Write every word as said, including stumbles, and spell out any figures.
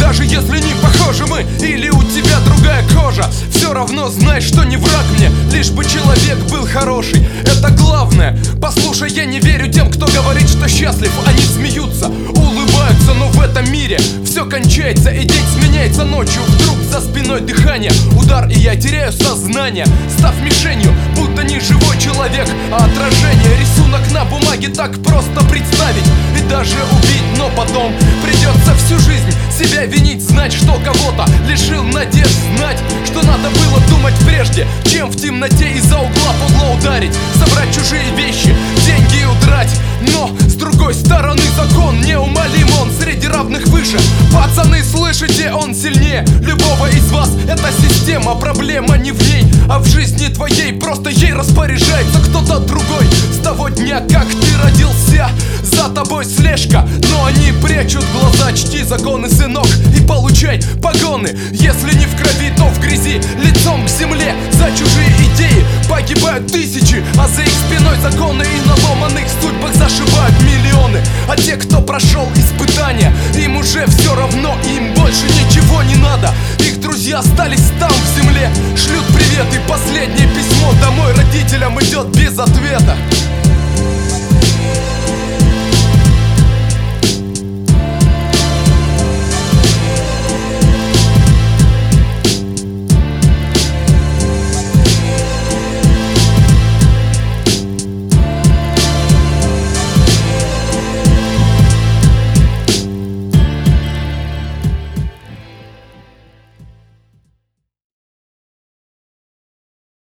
Даже если не похожи мы, или у тебя другая кожа, все равно знай, что не враг мне, лишь бы человек был хороший. Это главное. Послушай, я не верю тем, кто говорит, что счастлив. Они смеются, улыбаются, но в этом мире все кончается, и день сменяется ночью. Вдруг за спиной дыхание, удар, и я теряю сознание, став мишенью, будто не живой человек, а отражение. Рисунок на бумаге так просто представить и даже убить, но потом придется всю жизнь себя винить, знать, что кого-то лишил надежд, знать, что надо было думать прежде, чем в темноте из-за угла подло ударить, собрать чужие вещи, деньги и удрать. Но с другой стороны закон неумолим, он среди равных выше. Пацаны, слышите, он сильнее любого из вас. Это система, проблема не в ней, а в жизни твоей. Просто ей распоряжается кто-то другой. С того дня, как ты родился, за тобой слежка, но они прячут глаза. Чти законы, сынок, и получай погоны. Если не в крови, то в грязи, лицом к земле. За чужие идеи погибают тысячи, а за их спиной законы, и на ломаных судьбах зашивают миллионы. А те, кто прошел испытания, им уже все равно, им больше ничего не надо. Их друзья остались там в земле, шлют привет, и последнее письмо домой родителям идет без ответа.